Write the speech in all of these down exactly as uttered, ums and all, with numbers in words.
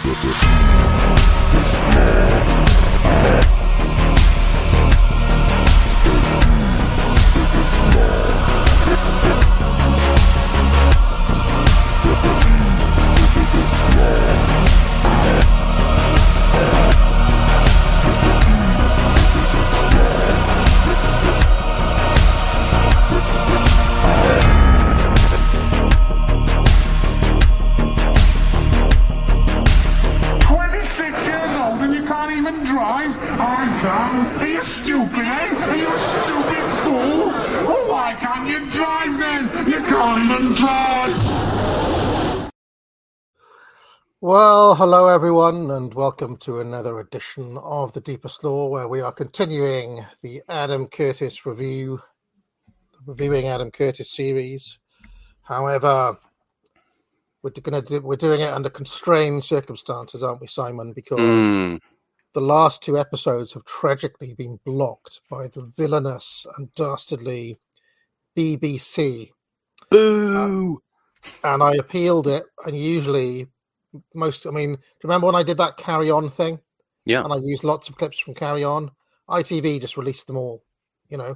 Well, hello everyone, and welcome to another edition of The Deepest Lore, where we are continuing the Adam Curtis review, reviewing Adam Curtis series. However, we're going to do, we're doing it under constrained circumstances, aren't we, Simon? Because Mm. the last two episodes have tragically been blocked by the villainous and dastardly B B C. Boo! Uh, and I appealed it, and usually. Most, I mean, do you remember when I did that Carry On thing? Yeah. And I used lots of clips from Carry On. I T V just released them all, you know.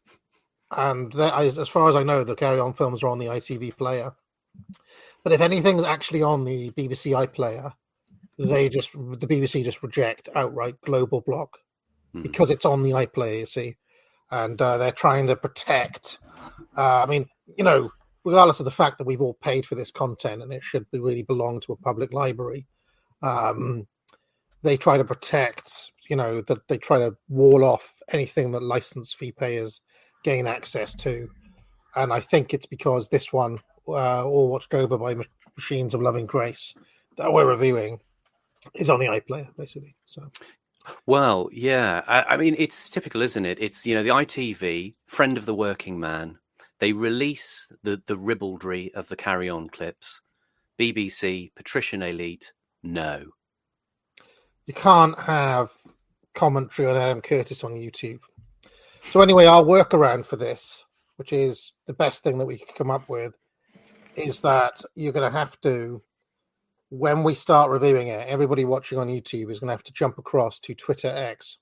And I, as far as I know, the Carry On films are on the I T V player. But if anything's actually on the B B C iPlayer, they just the B B C just reject outright global block mm. because it's on the iPlayer, you see. And uh, they're trying to protect. Uh, I mean, you know. Regardless of the fact that we've all paid for this content and it should be really belong to a public library, um, they try to protect, you know, that they try to wall off anything that license fee payers gain access to. And I think it's because this one, uh, All Watched Over by Machines of Loving Grace, that we're reviewing, is on the iPlayer, basically. So, well, yeah, I, I mean, it's typical, isn't it? It's, you know, the I T V, friend of the working man. They release the, the ribaldry of the Carry On clips. B B C, patrician elite, no. You can't have commentary on Adam Curtis on YouTube. So anyway, our workaround for this, which is the best thing that we could come up with, is that you're going to have to, when we start reviewing it, everybody watching on YouTube is going to have to jump across to Twitter X.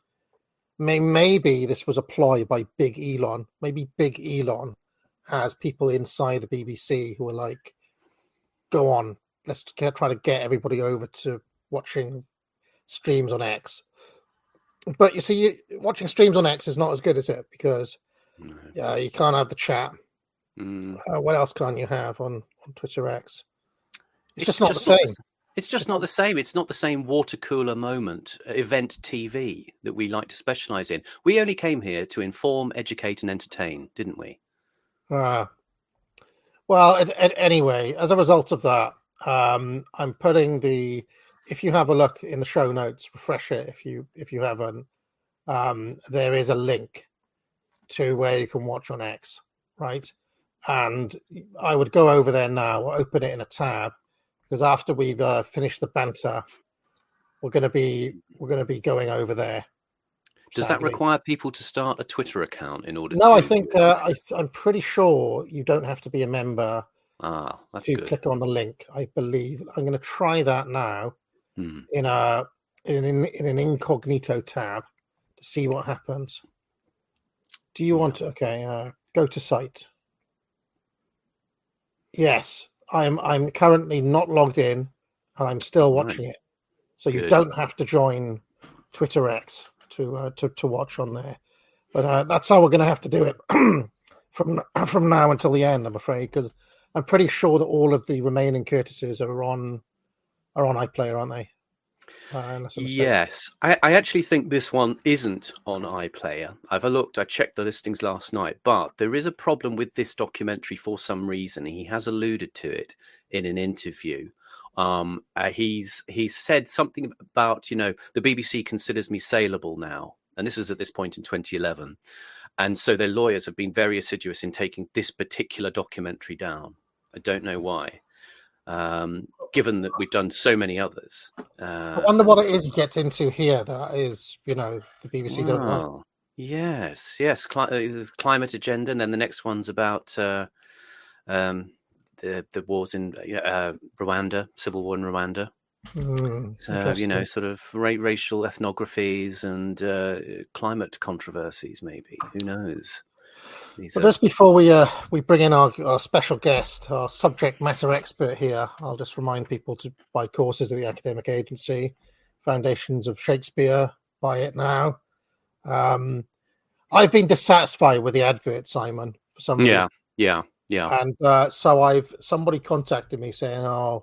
Maybe this was a ploy by Big Elon. Maybe Big Elon has people inside the B B C who are like, go on, let's get, try to get everybody over to watching streams on X. But you see, watching streams on X is not as good as it because no. uh, you can't have the chat. Mm. Uh, what else can't you have on, on Twitter X? It's, it's just not just the same. Not, it's just not the same. It's not the same water cooler moment, event T V that we like to specialize in. We only came here to inform, educate, and entertain, didn't we? Uh, well, at, at, anyway, as a result of that, um, I'm putting the. If you have a look in the show notes, refresh it if you if you haven't. Um, there is a link to where you can watch on X, right? And I would go over there now, or open it in a tab. Because after we've uh, finished the banter, we're going to be we're going to be going over there. Does sadly. that require people to start a Twitter account in order? No, to... I think uh, I th- I'm pretty sure you don't have to be a member ah, that's to good. click on the link. I believe I'm going to try that now hmm. in a in an in an incognito tab to see what happens. Do you want to? Okay, uh, go to site. Yes. I'm I'm currently not logged in, and I'm still watching right. it. So you Good. don't have to join Twitter X to uh, to to watch on there. But uh, that's how we're going to have to do it from from now until the end, I'm afraid, because I'm pretty sure that all of the remaining Curtises are on are on iPlayer, aren't they? Uh, yes, I, I actually think this one isn't on iPlayer. I've looked, I checked the listings last night, but there is a problem with this documentary for some reason. He has alluded to it in an interview. Um, uh, he's he's said something about, you know, the B B C considers me saleable now. And this was at this point in twenty eleven. And so their lawyers have been very assiduous in taking this particular documentary down. I don't know why. Um, given that we've done so many others. Uh, I wonder what it is he gets into here that is, you know, the B B C well, don't like. Yes, yes. Cli- climate agenda, and then the next one's about uh, um, the the wars in uh, Rwanda, civil war in Rwanda. Mm, So, you know, sort of ra- racial ethnographies and uh, climate controversies, maybe. Who knows? These But are... just before we uh, we bring in our, our special guest, our subject matter expert here, I'll just remind people to buy courses at the Academic Agency, Foundations of Shakespeare, buy it now. Um, I've been dissatisfied with the advert, Simon, for some yeah, reason. Yeah, yeah. And uh, so I've somebody contacted me saying, "Oh,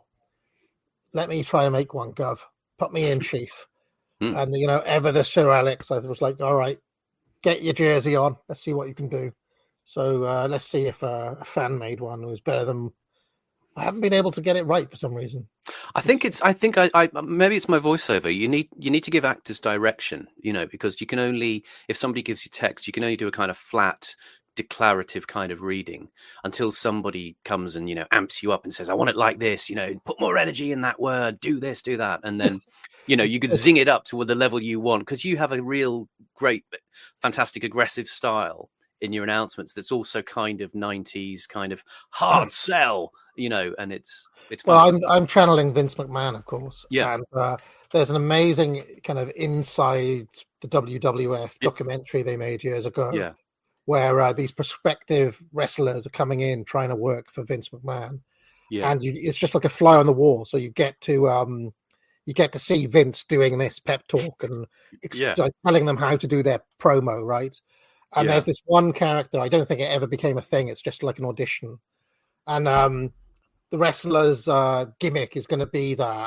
let me try and make one, Gov. Put me in, Chief." Mm. And you know, ever the Sir Alex, I was like, "All right, get your jersey on. Let's see what you can do." So uh, let's see if uh, a fan made one was better than. I haven't been able to get it right for some reason. I think it's. I think I, I. Maybe it's my voiceover. You need. You need to give actors direction. You know, because you can only. If somebody gives you text, you can only do a kind of flat, declarative kind of reading until somebody comes and, you know, amps you up and says, "I want it like this. You know, put more energy in that word. Do this. Do that." And then, you know, you could zing it up to the level you want because you have a real great, fantastic, aggressive style in your announcements that's also kind of nineties kind of hard sell, you know, and it's it's well, funny. I'm I'm channeling Vince McMahon, of course, Yeah. and uh, there's an amazing kind of inside the W W F Yeah. documentary they made years ago, Yeah. where uh, these prospective wrestlers are coming in trying to work for Vince McMahon, Yeah. and you, it's just like a fly on the wall. So you get to um, you get to see Vince doing this pep talk and exp- Yeah. like, telling them how to do their promo, right? And Yeah. there's this one character, I don't think it ever became a thing. It's just like an audition. And um, the wrestler's uh, gimmick is going to be that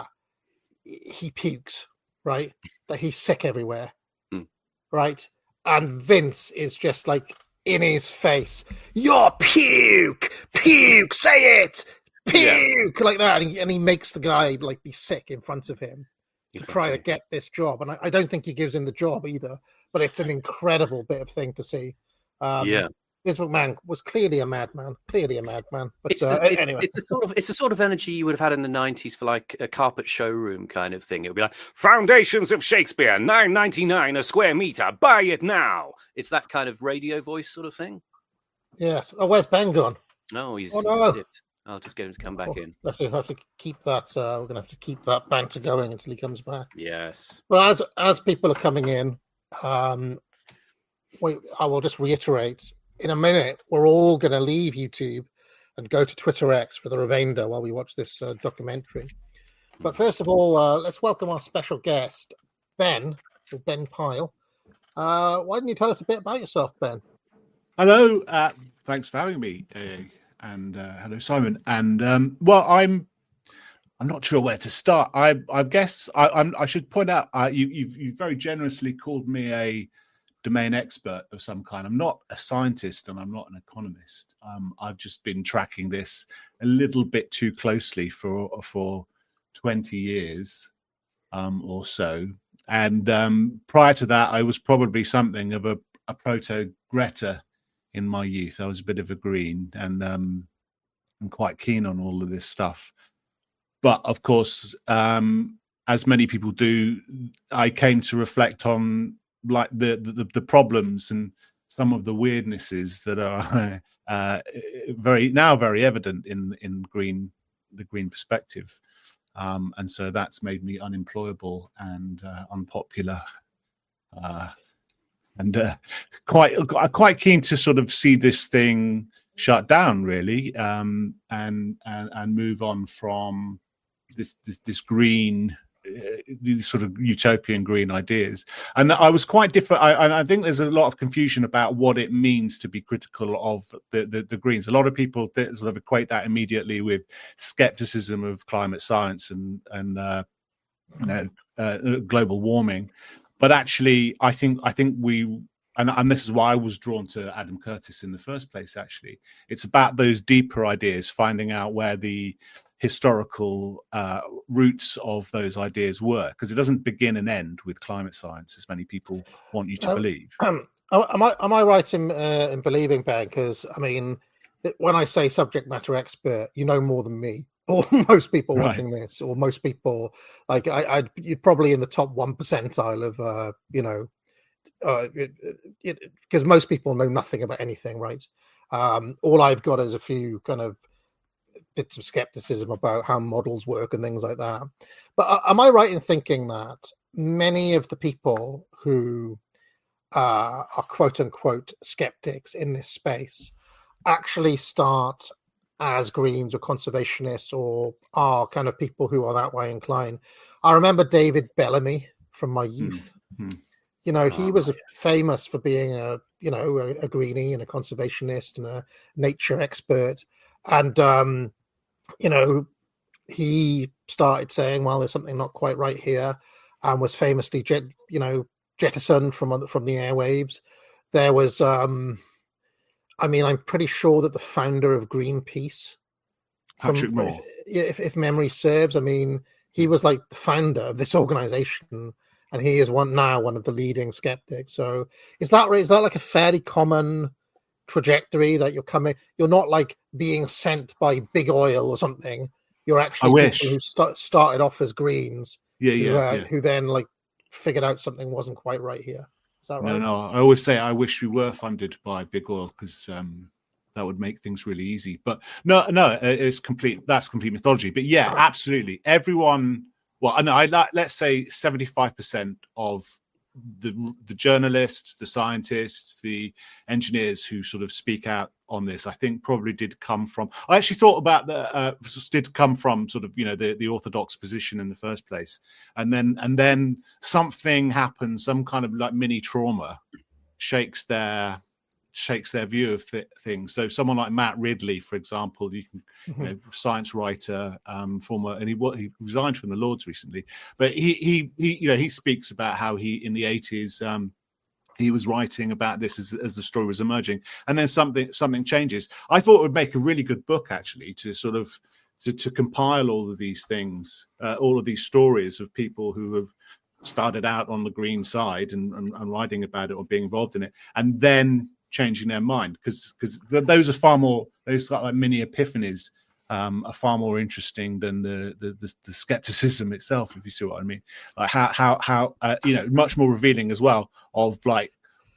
he pukes, right? That he's sick everywhere, Mm. right? And Vince is just like in his face, "You're puke, puke, say it, puke," like that. And he, and he makes the guy like be sick in front of him to try to Exactly. get this job. And I, I don't think he gives him the job either, but it's an incredible bit of thing to see. Um, Yeah. Vince McMahon was clearly a madman, clearly a madman. But It's uh, the, it, anyway, it's the sort of it's the sort of energy you would have had in the nineties for like a carpet showroom kind of thing. It would be like Foundations of Shakespeare, nine ninety nine a square meter. Buy it now. It's that kind of radio voice sort of thing. yes. Oh, where's Ben gone? No, he's, Oh, he's no. dipped. I'll just get him to come back Oh, in. Have to, have to keep that. Uh, we're going to have to keep that banter going until he comes back. Yes. Well, as as people are coming in, um, wait, I will just reiterate. In a minute, we're all going to leave YouTube and go to Twitter X for the remainder while we watch this uh, documentary. But first of all, uh, let's welcome our special guest, Ben, or Ben Pyle. Uh, why don't you tell us a bit about yourself, Ben? Hello, uh, thanks for having me, uh, and uh, hello, Simon. And um, well, I'm I'm not sure where to start. I I guess I, I'm I should point out uh, you you've, you've very generously called me a domain expert of some kind. I'm not a scientist and I'm not an economist. Um, I've just been tracking this a little bit too closely for for twenty years um, or so. And um, prior to that, I was probably something of a, a proto-Greta in my youth. I was a bit of a green, and um, I'm quite keen on all of this stuff. But of course, um, as many people do, I came to reflect on like the, the the problems and some of the weirdnesses that are uh, very now very evident in in green the green perspective, um, and so that's made me unemployable and uh, unpopular, uh, and uh, quite quite keen to sort of see this thing shut down, really, um, and, and and move on from this this, this green. Uh, these sort of utopian green ideas, and I was quite different. I, I think there's a lot of confusion about what it means to be critical of the, the, the Greens. A lot of people th- sort of equate that immediately with skepticism of climate science and and uh, you know, uh, global warming. But actually, I think I think we. And, and this is why I was drawn to Adam Curtis in the first place, actually. It's about those deeper ideas, finding out where the historical uh, roots of those ideas were, because it doesn't begin and end with climate science, as many people want you to Uh, believe. Um, am I am I right in uh, in believing, Ben? Because I mean, when I say subject matter expert, you know more than me, or most people Right. watching this, or most people like I, I'd you're probably in the top one percentile of uh, you know. Because uh, most people know nothing about anything, right? Um, all I've got is a few kind of bits of skepticism about how models work and things like that. But uh, am I right in thinking that many of the people who uh, are quote unquote skeptics in this space actually start as Greens or conservationists, or are kind of people who are that way inclined? I remember David Bellamy from my youth. Mm-hmm. You know, he Oh, was yes. famous for being a, you know, a, a greenie and a conservationist and a nature expert. And, um, you know, he started saying, well, there's something not quite right here, and was famously, jet, you know, jettisoned from, from the airwaves. There was, um, I mean, I'm pretty sure that the founder of Greenpeace, Patrick from, Moore. if, if, if memory serves, I mean, he was like the founder of this organization, and he is one now one of the leading skeptics. So is that is that like a fairly common trajectory that you're coming? You're not like being sent by big oil or something. You're actually I wish. people who st- started off as Greens, Yeah, who, yeah, uh, yeah. who then like figured out something wasn't quite right here. Is that right? No, no. I always say I wish we were funded by big oil, because um, that would make things really easy. But no, no, it's complete. That's complete mythology. But yeah, absolutely. Everyone. Well, I know. I let's say seventy-five percent of the the journalists, the scientists, the engineers who sort of speak out on this, I think probably did come from. I actually thought about the uh, did come from sort of, you know, the the orthodox position in the first place, and then and then something happens, some kind of like mini trauma shakes their shakes their view of th- things. So someone like Matt Ridley, for example, you can, mm-hmm. you know, science writer, um, former, and he he resigned from the Lords recently, but he he he you know he speaks about how he in the eighties um, he was writing about this as as the story was emerging, and then something something changes. I thought it would make a really good book actually to sort of to, to compile all of these things, uh, all of these stories of people who have started out on the green side and, and, and writing about it or being involved in it, and then changing their mind, because because those are far more, those like mini epiphanies um, are far more interesting than the, the the the skepticism itself, if you see what I mean. Like how how how uh, you know, much more revealing as well of like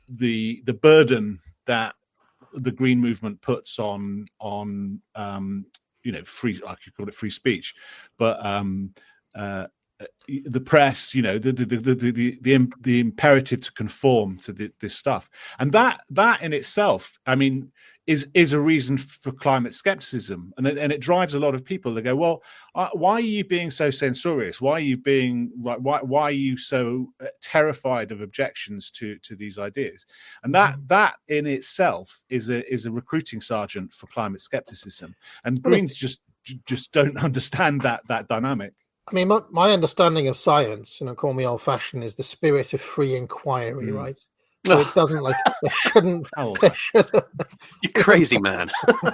the the burden that the green movement puts on on um, you know, free, I could call it free speech, but um, uh, the press, you know, the the the the the, the, the imperative to conform to the, this stuff, and that that in itself, I mean, is is a reason for climate skepticism, and it, and it drives a lot of people. They go, well, uh, why are you being so censorious? Why are you being why why are you so terrified of objections to to these ideas? And that mm-hmm. that in itself is a is a recruiting sergeant for climate skepticism, and Greens just just don't understand that that dynamic. I mean, my, my understanding of science, you know, call me old-fashioned, is the spirit of free inquiry, mm. right? So it doesn't like there shouldn't. Oh, there shouldn't you crazy man!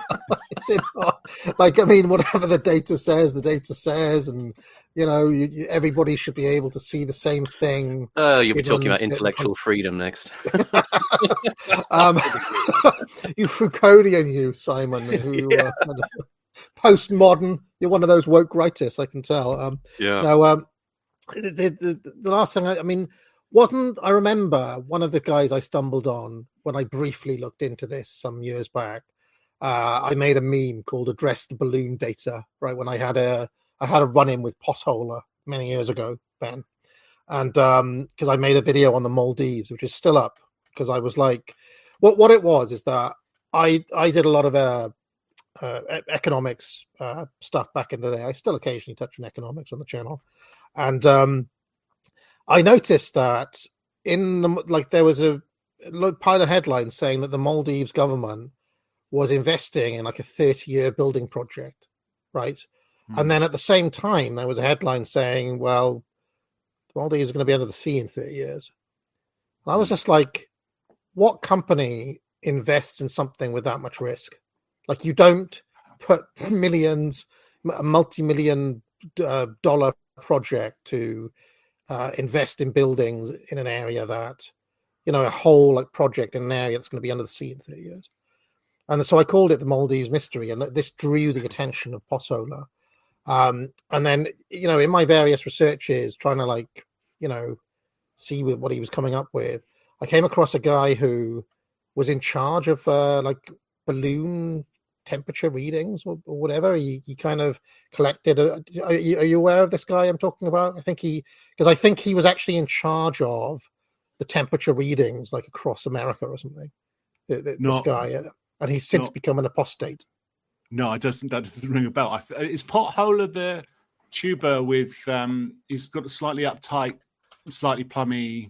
Is it not? Like, I mean, whatever the data says, the data says, and you know, you, you, everybody should be able to see the same thing. Oh, you'll be talking about intellectual freedom next. um, you Foucauldian, you Simon, who. Yeah. Uh, postmodern, you're one of those woke writers, I can tell. Um, yeah. Now, um, the, the, the last thing, I, I mean, wasn't, I remember one of the guys I stumbled on when I briefly looked into this some years back. Uh, I made a meme called Address the Balloon Data, right? When I had a, I had a run in with Potholer many years ago, Ben. And um, because I made a video on the Maldives, which is still up, because I was like, what, what it was is that I, I did a lot of, uh, Uh, economics uh, stuff back in the day. I still occasionally touch on economics on the channel, and um, I noticed that in the, like there was a pile of headlines saying that the Maldives government was investing in like a thirty-year building project, right? Mm. And then at the same time, there was a headline saying, "Well, the Maldives are going to be under the sea in thirty years." And I was just like, "What company invests in something with that much risk?" Like, you don't put millions, a multi-million uh, dollar project to uh, invest in buildings in an area that, you know, a whole like project in an area that's going to be under the sea in thirty years. And so I called it the Maldives mystery, and this drew the attention of Potholer. Um, and then, you know, in my various researches, trying to like, you know, see what he was coming up with, I came across a guy who was in charge of uh, like balloon temperature readings or, or whatever. He, he kind of collected. A, are, you, are you aware of this guy I'm talking about? I think he, because I think he was actually in charge of the temperature readings like across America or something. The, the, Not, this guy, and he's since not, become an apostate. No, it doesn't. That doesn't ring a bell. I, is Potholer the tuber with? Um, he's got a slightly uptight, slightly plummy.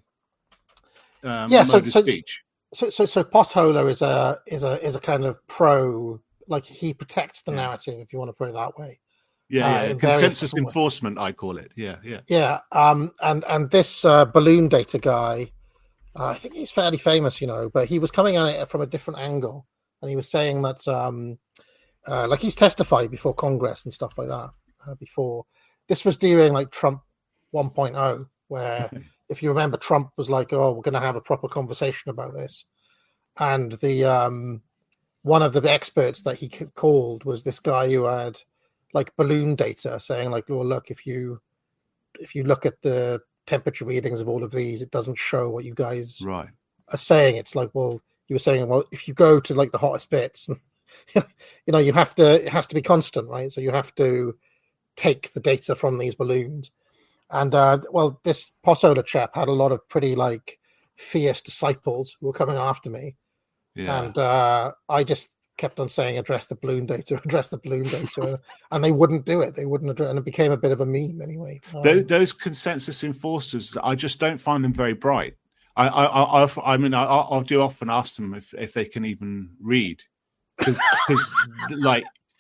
Um, yeah. So, mode of so, speech. so, so, so Potholer is a is a is a kind of pro. Like he protects the yeah. narrative, if you want to put it that way. Yeah, uh, yeah. Consensus enforcement, I call it. Yeah, yeah, yeah. Um, and and this uh, balloon data guy. Uh, I think he's fairly famous, you know, but he was coming at it from a different angle, and he was saying that, um, uh, like, he's testified before Congress and stuff like that. Uh, before this was during like Trump one point oh, where, if you remember, Trump was like, "Oh, we're going to have a proper conversation about this," and the um, one of the experts that he called was this guy who had like balloon data, saying like, "Well, look, if you if you look at the temperature readings of all of these, it doesn't show what you guys right. are saying." It's like, well, you were saying, well, if you go to like the hottest bits, you know, you have to, it has to be constant, right? So you have to take the data from these balloons. And uh, well, this Potholer chap had a lot of pretty like fierce disciples who were coming after me. Yeah. And uh, I just kept on saying, address the balloon data, address the balloon data, and they wouldn't do it. They wouldn't address, and it became a bit of a meme anyway. Um, those, those consensus enforcers, I just don't find them very bright. I, I, I, I mean, I, I do often ask them if, if they can even read, because, like,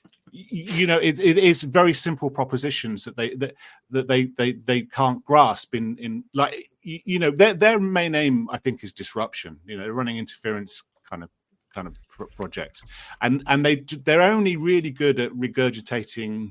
you know, it, it is very simple propositions that they that, that they, they they can't grasp. In in like, you, you know, their their main aim, I think, is disruption. You know, running interference kind of. kind of projects, and and they they're only really good at regurgitating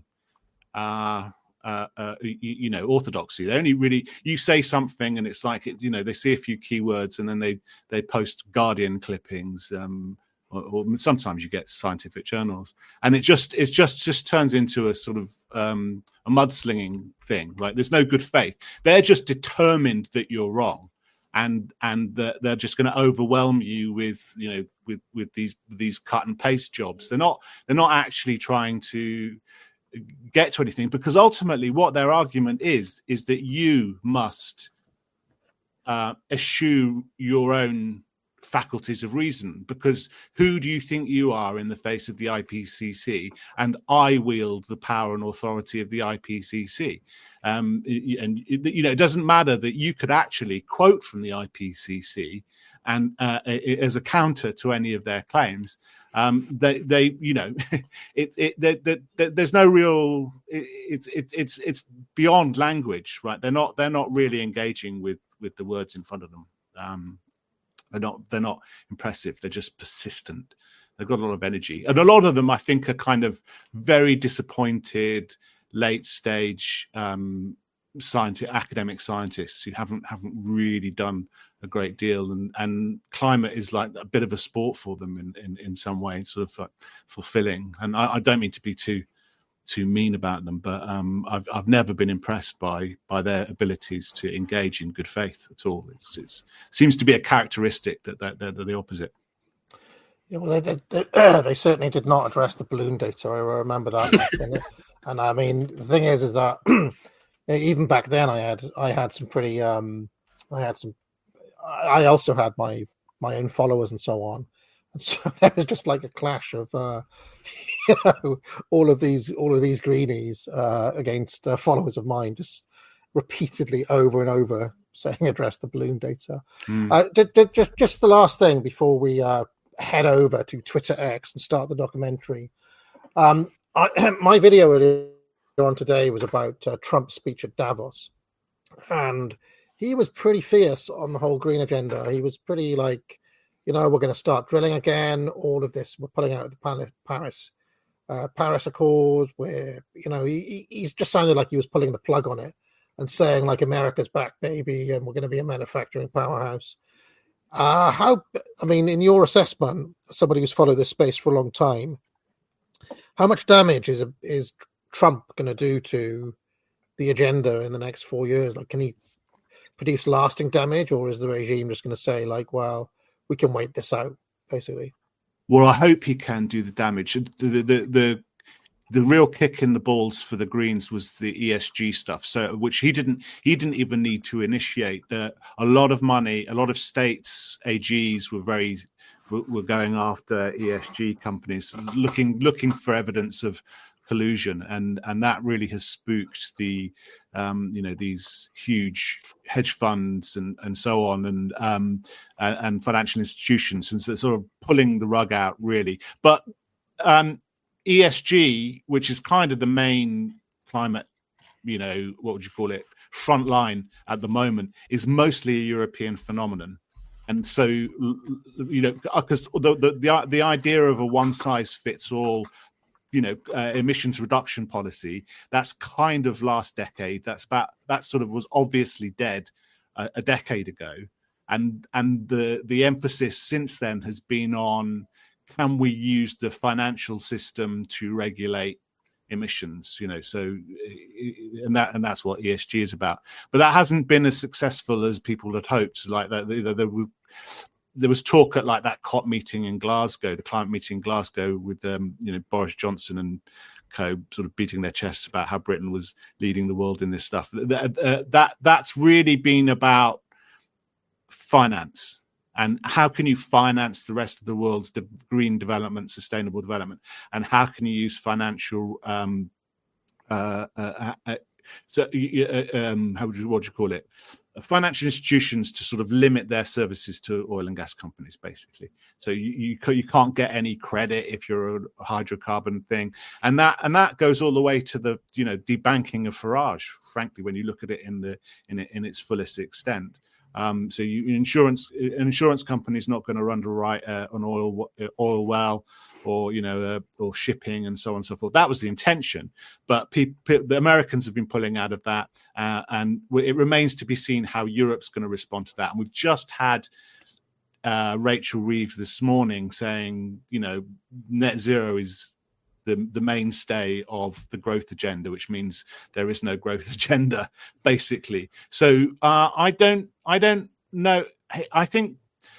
uh uh, uh you, you know orthodoxy. They only really, you say something and it's like it, you know, they see a few keywords and then they they post Guardian clippings, um or, or sometimes you get scientific journals, and it just it just just turns into a sort of um a mudslinging thing. Right, there's no good faith. They're just determined that you're wrong. And and they're just going to overwhelm you with, you know, with with these these cut and paste jobs. They're not they're not actually trying to get to anything, because ultimately what their argument is is that you must uh, eschew your own faculties of reason, because who do you think you are in the face of the I P C C? And I wield the power and authority of the I P C C. Um, and, you know, it doesn't matter that you could actually quote from the I P C C and uh, as a counter to any of their claims. Um, they, they, you know, it, it, they, they, they, there's no real, it, it's, it, it's, it's beyond language, right? They're not, they're not really engaging with, with the words in front of them. Um, They're not they're not impressive. They're just persistent. They've got a lot of energy. And a lot of them, I think, are kind of very disappointed, late stage um, scientific, academic scientists who haven't haven't really done a great deal. And, and climate is like a bit of a sport for them in, in, in some way, sort of uh, fulfilling. And I, I don't mean to be too too mean about them, but um, I've I've never been impressed by by their abilities to engage in good faith at all. It's it's seems to be a characteristic that that they're the opposite. Yeah, well, they they, they, they certainly did not address the balloon data. I remember that. And I mean, the thing is, is that even back then, I had I had some pretty um, I had some. I also had my my own followers and so on. And so there was just like a clash of, uh, you know, all of these, all of these greenies uh, against uh, followers of mine, just repeatedly over and over saying address the balloon data. Mm. Uh, d- d- just, just the last thing before we uh, head over to Twitter X and start the documentary. Um, I, my video earlier on today was about uh, Trump's speech at Davos, and he was pretty fierce on the whole green agenda. He was pretty like, you know, we're going to start drilling again. All of this we're putting out the Paris uh, Paris Accords, where, you know, he, he's just sounded like he was pulling the plug on it and saying like, America's back, baby, and we're going to be a manufacturing powerhouse. Uh, how, I mean, in your assessment, somebody who's followed this space for a long time, how much damage is is Trump going to do to the agenda in the next four years? Like, can he produce lasting damage, or is the regime just going to say like, well, we can wait this out, basically? Well, I hope he can do the damage. The the the, the The real kick in the balls for the Greens was the E S G stuff, so which he didn't he didn't even need to initiate. Uh, a lot of money, a lot of states, A Gs were very were going after E S G companies, looking looking for evidence of collusion, and and that really has spooked the um, you know these huge hedge funds and and so on, and um, and, and financial institutions, and so they're sort of pulling the rug out really, but. Um, E S G, which is kind of the main climate, you know, what would you call it, front line at the moment, is mostly a European phenomenon. And so, you know, because the, the, the, the idea of a one size fits all, you know, uh, emissions reduction policy, that's kind of last decade. That's about, that sort of was obviously dead a, a decade ago. And, and the, the emphasis since then has been on, can we use the financial system to regulate emissions? You know, so and that and that's what E S G is about. But that hasn't been as successful as people had hoped. Like that, there, there, there was talk at like that COP meeting in Glasgow, the climate meeting in Glasgow, with um, you know Boris Johnson and co sort of beating their chests about how Britain was leading the world in this stuff. That uh, that that's really been about finance. And how can you finance the rest of the world's de- green development, sustainable development? And how can you use financial, um, uh, uh, uh, so, uh, um, how would you, what would you call it? Uh, financial institutions to sort of limit their services to oil and gas companies, basically. So you you, you can't get any credit if you're a hydrocarbon thing, and that and that goes all the way to the you know debanking of Farage. Frankly, when you look at it in the in it, in its fullest extent. Um, so you, insurance an insurance company is not going to underwrite uh, an oil oil well, or you know, uh, or shipping and so on and so forth. That was the intention, but pe- pe- the Americans have been pulling out of that, uh, and it remains to be seen how Europe's going to respond to that. And we've just had uh, Rachel Reeves this morning saying, you know, net zero is the the mainstay of the growth agenda, which means there is no growth agenda, basically. So uh, I don't, I don't know. I think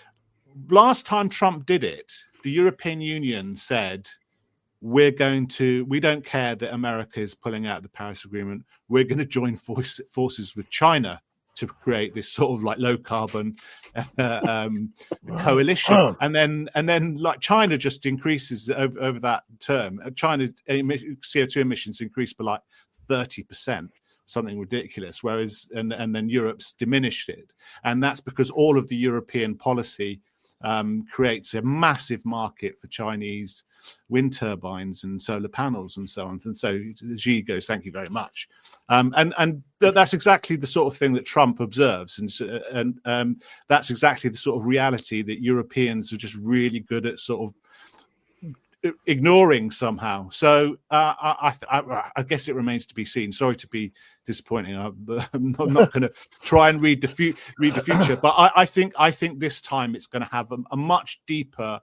last time Trump did it, the European Union said, we're going to, we don't care that America is pulling out of the Paris Agreement. We're going to join force, forces with China to create this sort of like low carbon uh, um, coalition, and then and then like China just increases over, over that term. China's C O two emissions increased by like thirty percent, something ridiculous. Whereas and and then Europe's diminished it, and that's because all of the European policy um, creates a massive market for Chinese wind turbines and solar panels and so on. And so Xi goes, thank you very much. Um, and and that's exactly the sort of thing that Trump observes. And, and um, that's exactly the sort of reality that Europeans are just really good at sort of ignoring somehow. So uh, I, I, I guess it remains to be seen. Sorry to be disappointing. I'm not, not going to try and read the, fu- read the future. But I, I think I think this time it's going to have a, a much deeper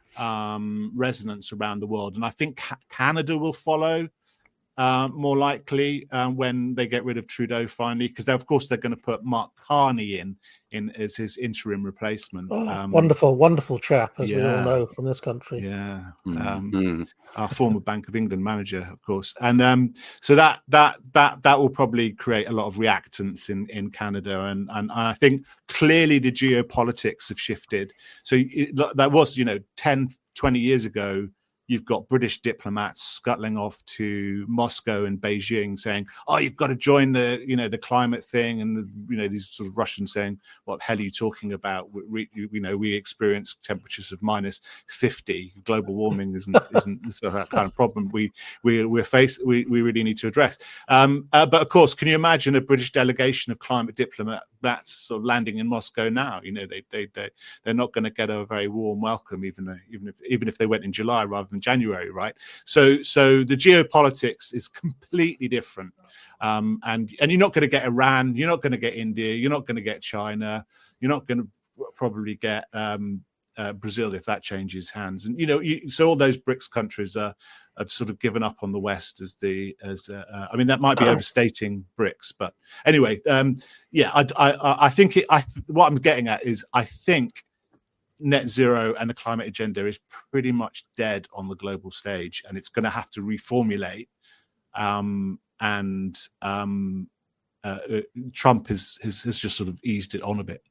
um resonance around the world, and I think ca- Canada will follow uh, more likely um, when they get rid of Trudeau finally, because of course they're going to put Mark Carney in in as his interim replacement. Oh, um, wonderful, wonderful chap, as yeah. we all know from this country. Yeah, Mm-hmm. um, our former Bank of England manager, of course, and um, so that that that that will probably create a lot of reactance in, in Canada, and, and I think clearly the geopolitics have shifted. So it, that was, you know, ten, twenty years ago. You've got British diplomats scuttling off to Moscow and Beijing saying, oh, you've got to join the, you know, the climate thing. And, the, you know, these sort of Russians saying, what the hell are you talking about? We, you know, we experience temperatures of minus fifty. Global warming isn't isn't that kind of problem we, we, we're faced, we, we really need to address. Um, uh, but of course, can you imagine a British delegation of climate diplomats sort of landing in Moscow now? You know, they, they, they, they're not going to get a very warm welcome, even, though, even, if, even if they went in July rather than January, right? So, so the geopolitics is completely different, um, and and you're not going to get Iran, you're not going to get India, you're not going to get China, you're not going to probably get um, uh, Brazil if that changes hands, and you know, you, so all those BRICS countries are have sort of given up on the West as the as uh, uh, I mean that might be overstating BRICS, but anyway, um, yeah, I I, I think it, I what I'm getting at is I think net zero and the climate agenda is pretty much dead on the global stage, and it's going to have to reformulate. Um, and um, uh, Trump has, has has just sort of eased it on a bit.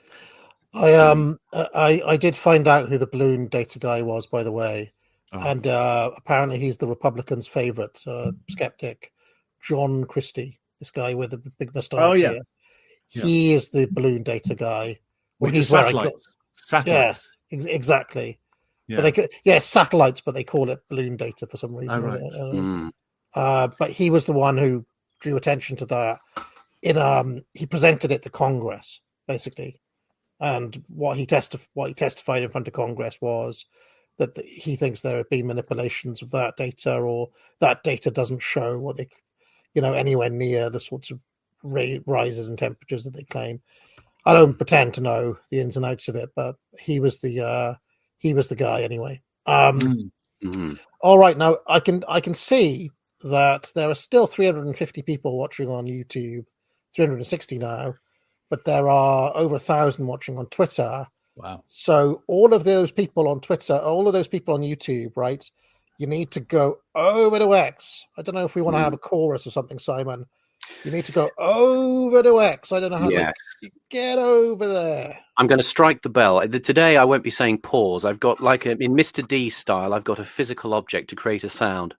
I um I I did find out who the balloon data guy was, by the way, oh. and uh, apparently he's the Republicans' favorite uh, skeptic, John Christie. This guy with the big mustache. Oh yeah. Here. He yeah. is the balloon data guy. Well, he's satellites. Satellites. Yeah, ex- exactly. Yeah. But they yeah satellites, but they call it balloon data for some reason. Oh, right. uh, mm. uh, but he was the one who drew attention to that. In um, he presented it to Congress basically. And what he testif- what he testified in front of Congress was that the, he thinks there have been manipulations of that data, or that data doesn't show what they, you know, anywhere near the sorts of ra- rises in temperatures that they claim. I don't pretend to know the ins and outs of it, but he was the uh, he was the guy anyway. Um, mm-hmm. All right, now I can I can see that there are still three hundred fifty people watching on YouTube, three hundred sixty now. But there are over a thousand watching on Twitter. Wow. So all of those people on Twitter, all of those people on YouTube, right? You need to go over to X. I don't know if we want to have a chorus or something, Simon. You need to go over to X. I don't know how yes. to get over there. I'm going to strike the bell. Today I won't be saying pause. I've got, like a, in Mister D style, I've got a physical object to create a sound.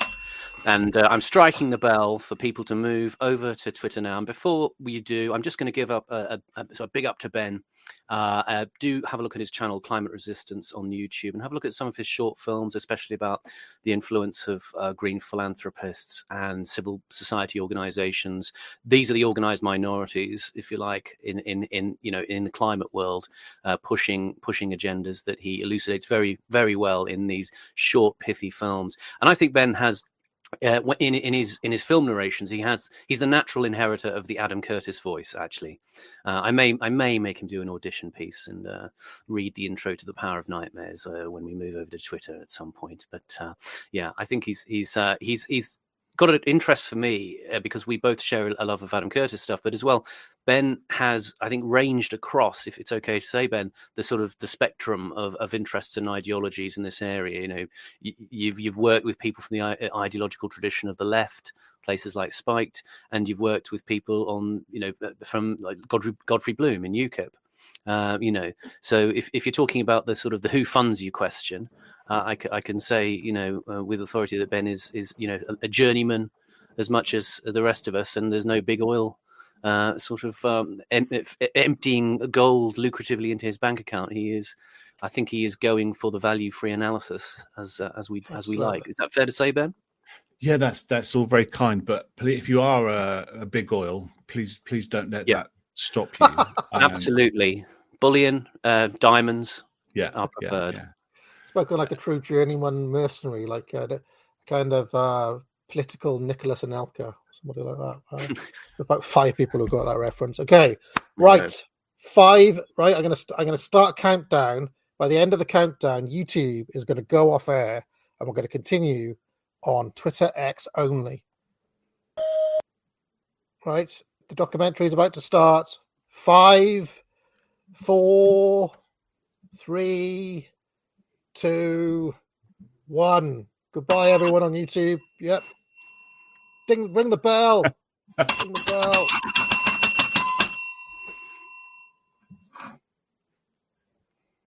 And uh, I'm striking the bell for people to move over to Twitter now. And before we do, I'm just going to give up a, a, a, so a big up to Ben. Uh, uh, do have a look at his channel, Climate Resistance, on YouTube, and have a look at some of his short films, especially about the influence of uh, green philanthropists and civil society organizations. These are the organized minorities, if you like, in in, in you know in the climate world, uh, pushing pushing agendas that he elucidates very very well in these short, pithy films. And I think Ben has. Uh, in in his in his film narrations, he has he's the natural inheritor of the Adam Curtis voice. Actually, uh, I may I may make him do an audition piece and uh, read the intro to The Power of Nightmares uh, when we move over to Twitter at some point. But uh, yeah, I think he's he's uh, he's he's got an interest for me uh, because we both share a love of Adam Curtis stuff, but as well, Ben has, I think, ranged across, if it's okay to say, Ben, the sort of the spectrum of, of interests and ideologies in this area. You know, you, you've you've worked with people from the I- ideological tradition of the left, places like Spiked, and you've worked with people on, you know, from like Godfrey, Godfrey Bloom in UKIP. Uh, you know, so if, if you're talking about the sort of the who funds you question, uh, I, c- I can say, you know, uh, with authority that Ben is, is you know, a, a journeyman as much as the rest of us, and there's no big oil uh, sort of um, em- emptying gold lucratively into his bank account. He is, I think he is going for the value-free analysis as uh, as we That's as we lovely. like. Is that fair to say, Ben? Yeah, that's that's all very kind. But if you are a, a big oil, please please don't let Yeah. that stop you. Um, Absolutely. Bullion, uh, diamonds Yeah, are yeah, preferred. yeah. Spoken like a true journeyman mercenary, like uh, the kind of uh, political Nicholas Anelka, somebody like that. Uh, about five people who got that reference. Okay, right, Okay. five. Right, I'm gonna st- I'm gonna start countdown. By the end of the countdown, YouTube is going to go off air, and we're going to continue on Twitter X only. Right, the documentary is about to start. Five, four, three, two, one. Goodbye, everyone on YouTube. Yep. Ding, ring the bell. Ring the bell.